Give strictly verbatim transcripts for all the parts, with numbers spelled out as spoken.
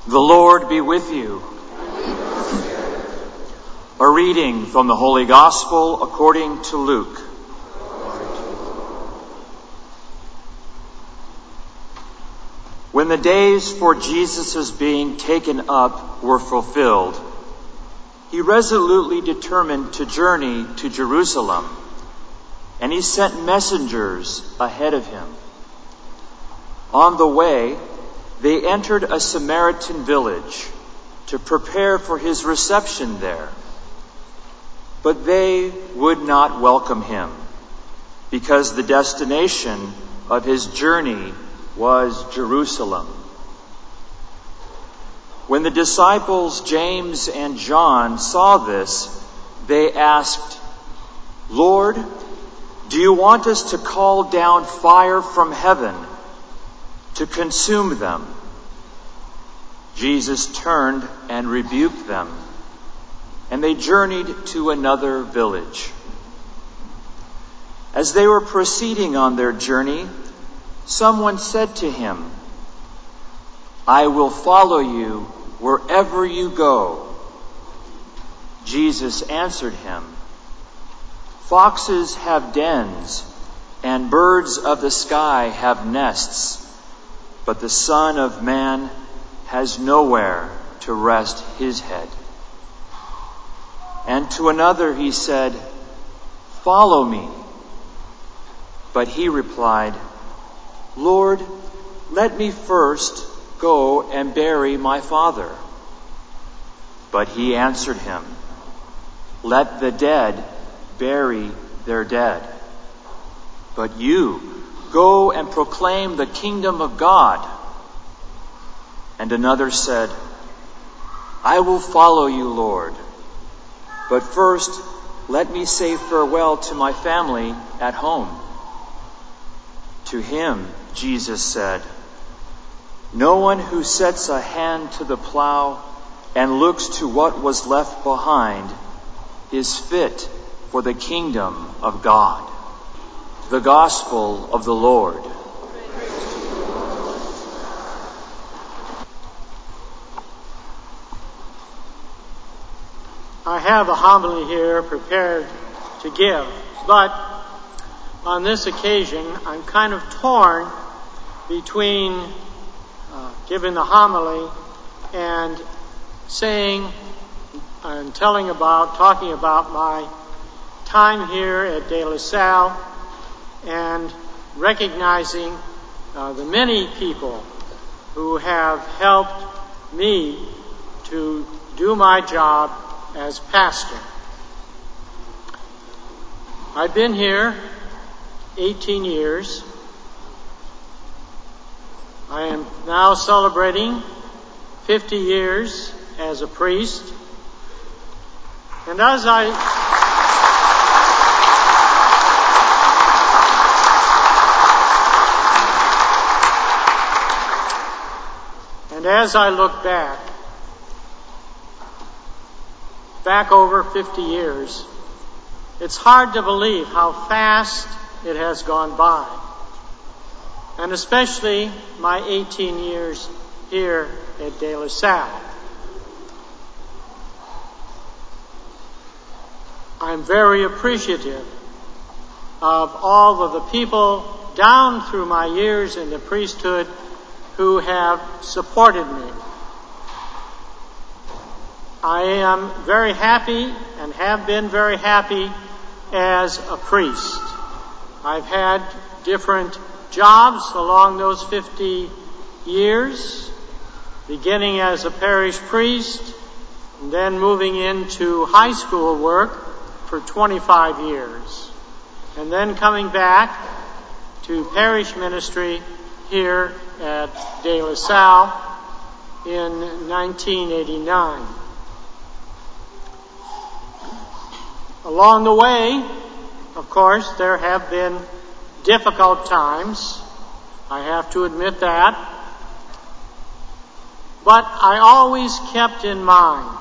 The Lord be with you. A reading from the Holy Gospel according to Luke. When the days for Jesus' being taken up were fulfilled, he resolutely determined to journey to Jerusalem, and he sent messengers ahead of him. On the way, they entered a Samaritan village to prepare for his reception there. But they would not welcome him, because the destination of his journey was Jerusalem. When the disciples James and John saw this, they asked, "Lord, do you want us to call down fire from heaven to consume them?" Jesus turned and rebuked them, and they journeyed to another village. As they were proceeding on their journey, someone said to him, "I will follow you wherever you go." Jesus answered him, "Foxes have dens, and birds of the sky have nests, but the Son of Man has nowhere to rest his head." And to another he said, "Follow me." But he replied, "Lord, let me first go and bury my father." But he answered him, "Let the dead bury their dead. But you go and proclaim the kingdom of God." And another said, "I will follow you, Lord. But first, let me say farewell to my family at home." To him, Jesus said, "No one who sets a hand to the plow and looks to what was left behind is fit for the kingdom of God." The Gospel of the Lord. I have a homily here prepared to give, but on this occasion I'm kind of torn between uh, giving the homily and saying and telling about, talking about my time here at De La Salle and recognizing uh, the many people who have helped me to do my job as pastor. I've been here eighteen years. I am now celebrating fifty years as a priest. And as I and as I look back back over fifty years, it's hard to believe how fast it has gone by. And especially my eighteen years here at De La Salle. I'm very appreciative of all of the people down through my years in the priesthood who have supported me. I am very happy and have been very happy as a priest. I've had different jobs along those fifty years, beginning as a parish priest, and then moving into high school work for twenty-five years, and then coming back to parish ministry here at De La Salle in nineteen eighty-nine. Along the way, of course, there have been difficult times. I have to admit that. But I always kept in mind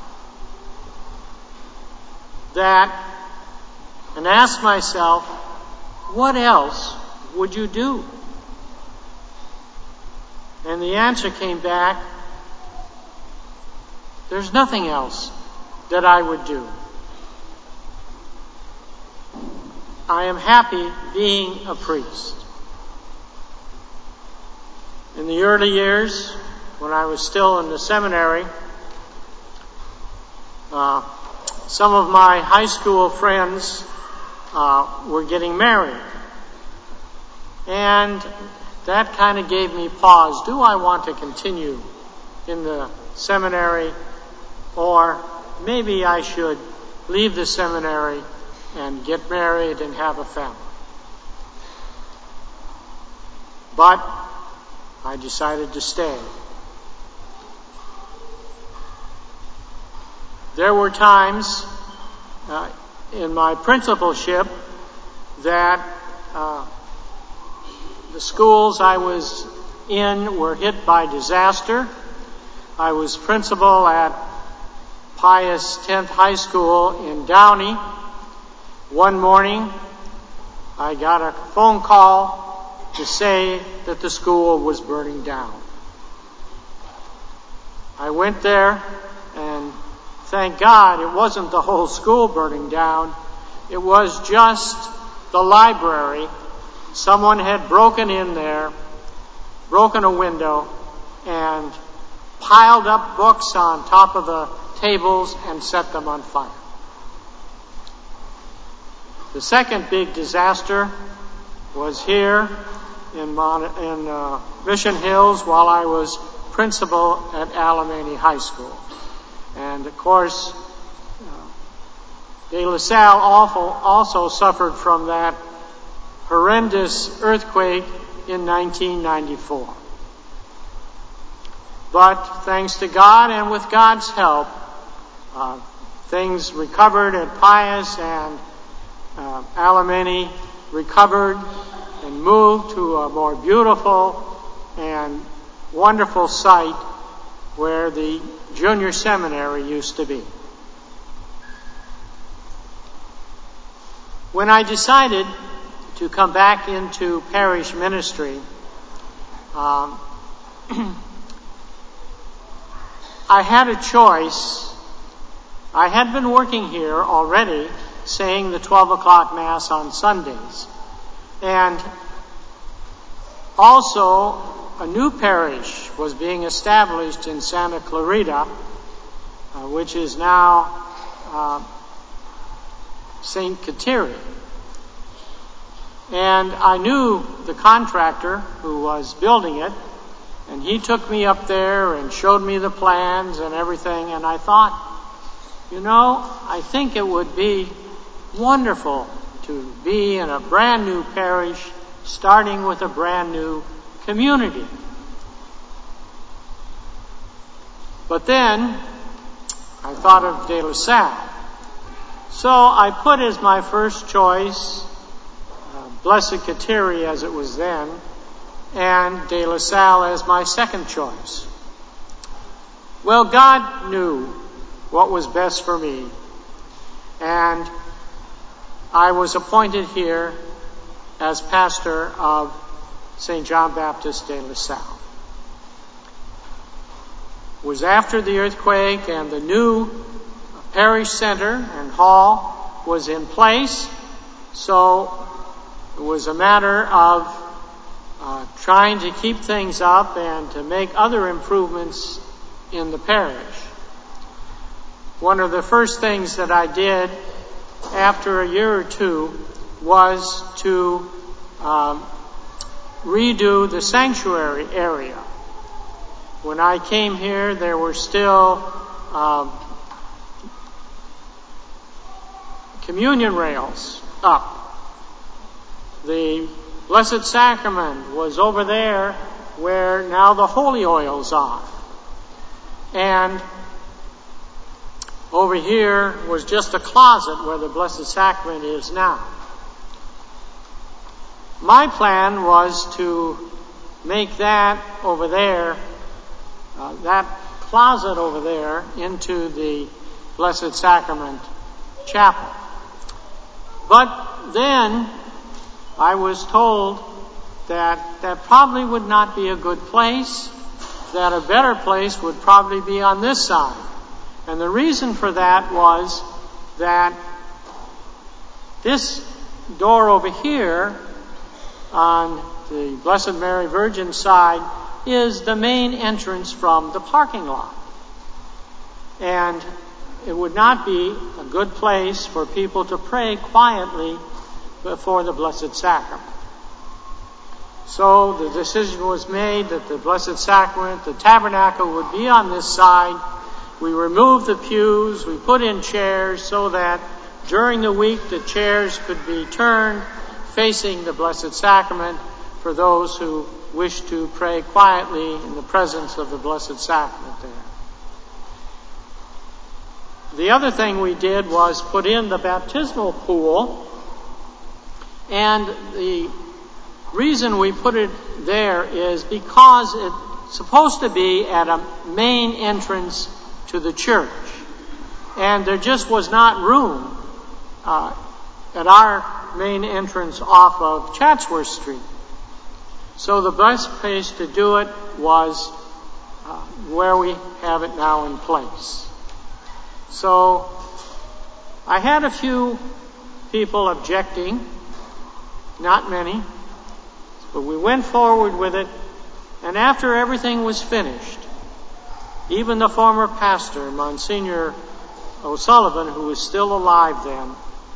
that, and asked myself, what else would you do? And the answer came back, There's nothing else that I would do. I am happy being a priest. In the early years, when I was still in the seminary, uh, some of my high school friends uh, were getting married. And that kind of gave me pause. Do I want to continue in the seminary, or maybe I should leave the seminary and get married and have a family? But I decided to stay. There were times uh, in my principalship that uh, the schools I was in were hit by disaster. I was principal at Pius tenth High School in Downey. One morning, I got a phone call to say that the school was burning down. I went there, and thank God it wasn't the whole school burning down. It was just the library. Someone had broken in there, broken a window, and piled up books on top of the tables and set them on fire. The second big disaster was here in, Mon- in uh, Mission Hills while I was principal at Alemany High School. And of course, uh, De La Salle also suffered from that horrendous earthquake in nineteen ninety-four. But thanks to God and with God's help, uh, things recovered at Pius, and uh, Alemany recovered and moved to a more beautiful and wonderful site where the junior seminary used to be. When I decided to come back into parish ministry, um, I had a choice. I had been working here already, saying the twelve o'clock Mass on Sundays. And also, a new parish was being established in Santa Clarita, uh, which is now uh, Saint Kateri. And I knew the contractor who was building it, and he took me up there and showed me the plans and everything, and I thought, you know, I think it would be wonderful to be in a brand new parish, starting with a brand new community. But then I thought of De La Salle. So I put as my first choice uh, Blessed Kateri, as it was then, and De La Salle as my second choice. Well, God knew what was best for me, and I was appointed here as pastor of Saint John Baptist de La Salle. It was after the earthquake, and the new parish center and hall was in place, so it was a matter of uh, trying to keep things up and to make other improvements in the parish. One of the first things that I did after a year or two was to um, redo the sanctuary area. When I came here, there were still um, communion rails up. The Blessed Sacrament was over there where now the holy oils are. And over here was just a closet where the Blessed Sacrament is now. My plan was to make that over there, uh, that closet over there, into the Blessed Sacrament chapel. But then I was told that that probably would not be a good place, that a better place would probably be on this side. And the reason for that was that this door over here on the Blessed Mary Virgin side is the main entrance from the parking lot. And it would not be a good place for people to pray quietly before the Blessed Sacrament. So the decision was made that the Blessed Sacrament, the tabernacle, would be on this side. We removed the pews, we put in chairs so that during the week the chairs could be turned facing the Blessed Sacrament for those who wish to pray quietly in the presence of the Blessed Sacrament there. The other thing we did was put in the baptismal pool, and the reason we put it there is because it's supposed to be at a main entrance to the church. And there just was not room uh, at our main entrance off of Chatsworth Street. So the best place to do it was uh, where we have it now in place. So I had a few people objecting, not many, but we went forward with it, and after everything was finished, even the former pastor, Monsignor O'Sullivan, who was still alive then,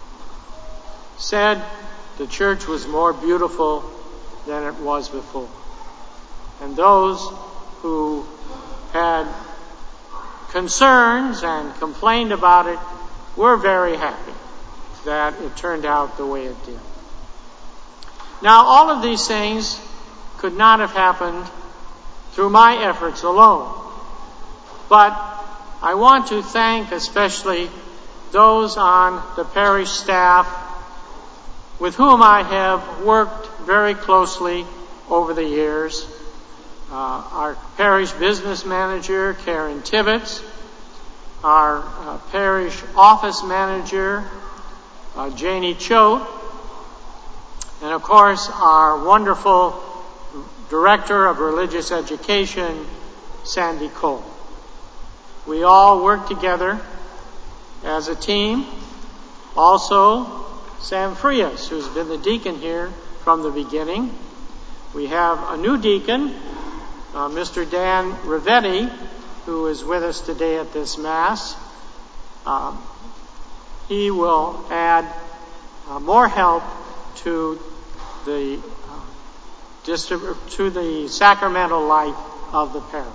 said the church was more beautiful than it was before. And those who had concerns and complained about it were very happy that it turned out the way it did. Now, all of these things could not have happened through my efforts alone. But I want to thank especially those on the parish staff with whom I have worked very closely over the years. Uh, our parish business manager, Karen Tibbetts, our uh, parish office manager, uh, Janie Choate, and of course our wonderful director of religious education, Sandy Cole. We all work together as a team. Also, Sam Frias, who's been the deacon here from the beginning. We have a new deacon, uh, Mister Dan Rivetti, who is with us today at this Mass. Um, he will add uh, more help to the uh, distrib- to the sacramental life of the parish.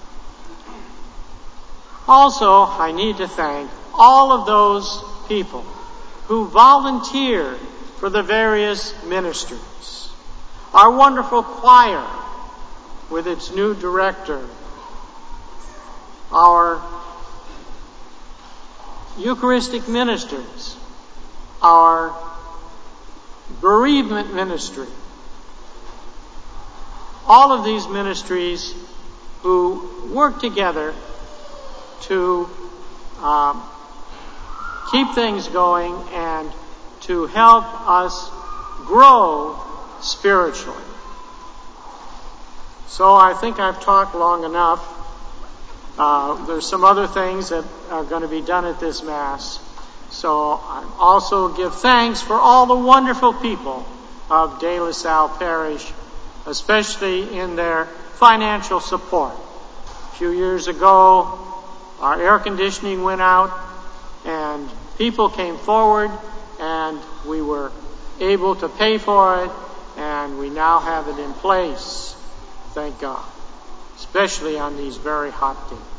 Also, I need to thank all of those people who volunteer for the various ministries. Our wonderful choir with its new director, our Eucharistic ministers, our bereavement ministry, all of these ministries who work together to um, keep things going and to help us grow spiritually. So I think I've talked long enough. Uh, there's some other things that are going to be done at this Mass. So I also give thanks for all the wonderful people of De La Salle Parish, especially in their financial support. A few years ago, our air conditioning went out, and people came forward, and we were able to pay for it, and we now have it in place. Thank God, especially on these very hot days.